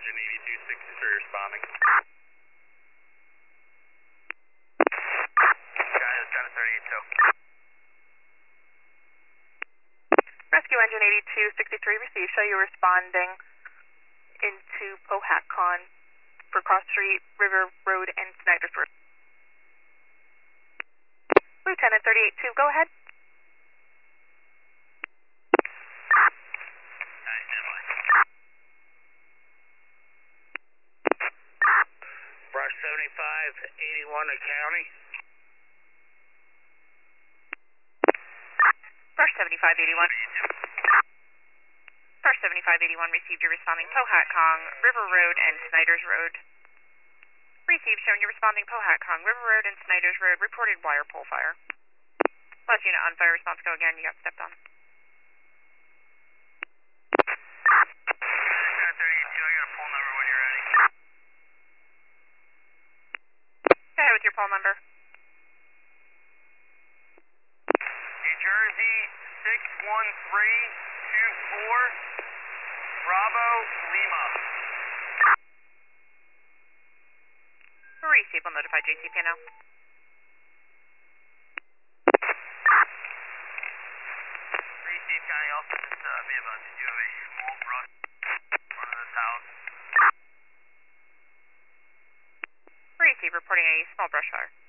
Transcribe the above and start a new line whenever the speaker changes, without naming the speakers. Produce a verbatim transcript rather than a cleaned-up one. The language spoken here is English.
Engine eighty-two sixty-three responding. Guys, China thirty-eight two.
Rescue Engine eighty-two sixty-three received. Show you responding into Pohatcon for Cross Street, River Road, and Snyder's Road. Lieutenant thirty-eight two, go ahead.
Brush seventy-five eighty-one to county.
Brush seventy-five eighty-one. Brush seventy-five eighty-one received. You're responding Pohatcong, River Road, and Snyder's Road. Received, showing you're responding Pohatcong, River Road, and Snyder's Road. Reported wire pole fire. Last unit on fire response, go again. You got stepped on.
China thirty-eight two, I got a pole number when you're ready.
Go ahead with your pole number.
New Jersey six one three two four, Bravo Lima.
Received, will notify J C P now.
Received, County office, just uh, be about to do a small brush in front of this house.
Received, reporting a small brush fire.